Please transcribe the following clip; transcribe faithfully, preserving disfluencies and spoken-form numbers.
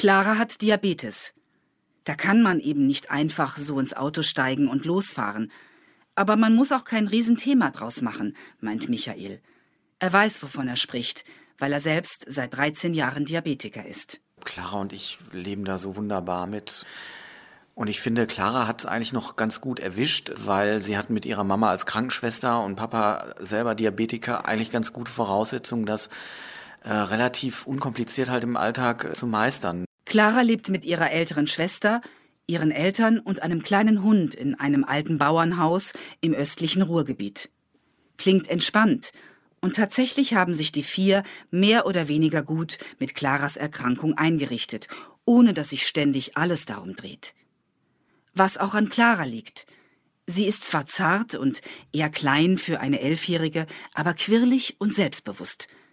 Clara hat Diabetes. Da kann man eben nicht einfach so ins Auto steigen und losfahren. Aber man muss auch kein Riesenthema draus machen, meint Michael. Er weiß, wovon er spricht, weil er selbst seit dreizehn Jahren Diabetiker ist. Clara und ich leben da so wunderbar mit. Und ich finde, Clara hat es eigentlich noch ganz gut erwischt, weil sie hat mit ihrer Mama als Krankenschwester und Papa selber Diabetiker eigentlich ganz gute Voraussetzungen, das äh, relativ unkompliziert halt im Alltag äh, zu meistern. Clara lebt mit ihrer älteren Schwester, ihren Eltern und einem kleinen Hund in einem alten Bauernhaus im östlichen Ruhrgebiet. Klingt entspannt. Und tatsächlich haben sich die vier mehr oder weniger gut mit Claras Erkrankung eingerichtet, ohne dass sich ständig alles darum dreht. Was auch an Clara liegt. Sie ist zwar zart und eher klein für eine Elfjährige, aber quirlig und selbstbewusst.